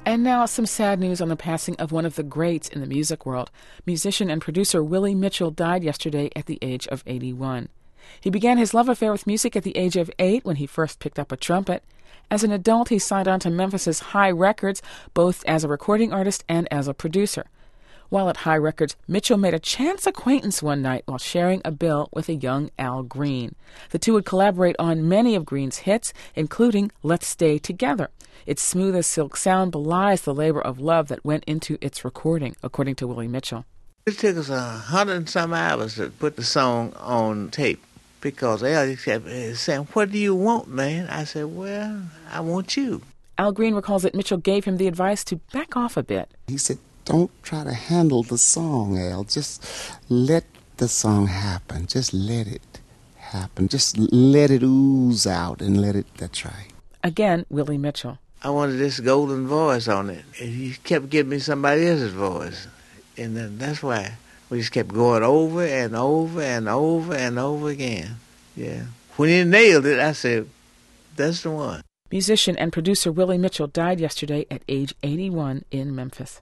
And now some sad news on the passing of one of the greats in the music world. Musician and producer Willie Mitchell died yesterday at the age of 81. He began his love affair with music at the age of 8 when he first picked up a trumpet. As an adult, he signed on to Memphis's High Records, both as a recording artist and as a producer. While at High Records, Mitchell made a chance acquaintance one night while sharing a bill with a young Al Green. The two would collaborate on many of Green's hits, including Let's Stay Together. Its smooth as silk sound belies the labor of love that went into its recording, according to Willie Mitchell. It took us 100 and some hours to put the song on tape because Al kept saying, "What do you want, man?" I said, "Well, I want you." Al Green recalls that Mitchell gave him the advice to back off a bit. He said, "Don't try to handle the song, Al. Just let the song happen. Just let it happen. Just let it ooze out and let it," that's right. Again, Willie Mitchell. I wanted this golden voice on it. And he kept giving me somebody else's voice. And then that's why we just kept going over and over and over and over again. Yeah. When he nailed it, I said, that's the one. Musician and producer Willie Mitchell died yesterday at age 81 in Memphis.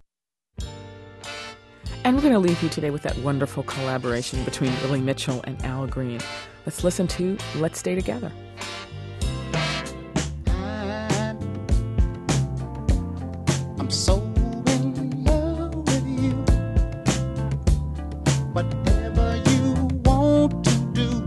And we're going to leave you today with that wonderful collaboration between Willie Mitchell and Al Green. Let's listen to Let's Stay Together. I'm so in love with you. Whatever you want to do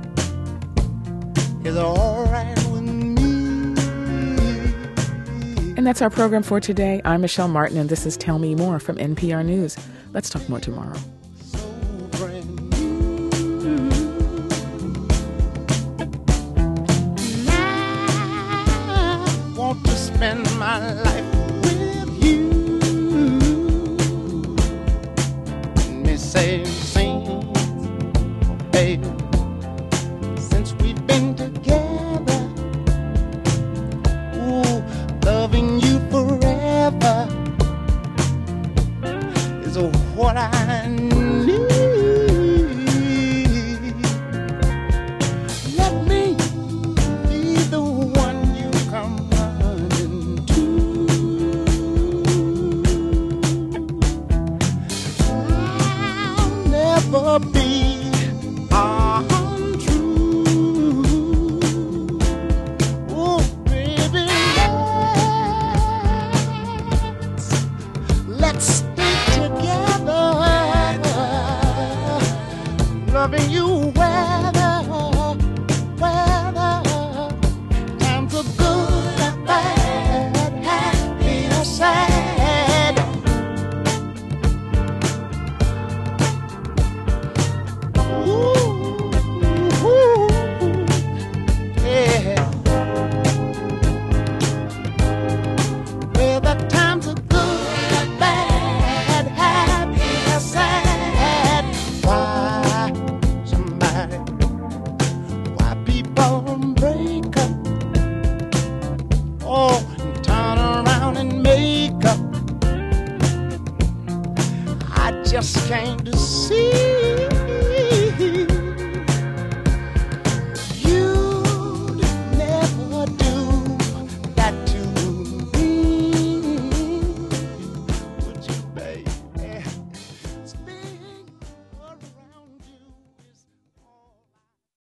is all right with me. And that's our program for today. I'm Michelle Martin, and this is Tell Me More from NPR News. Let's talk more tomorrow. I want to spend my life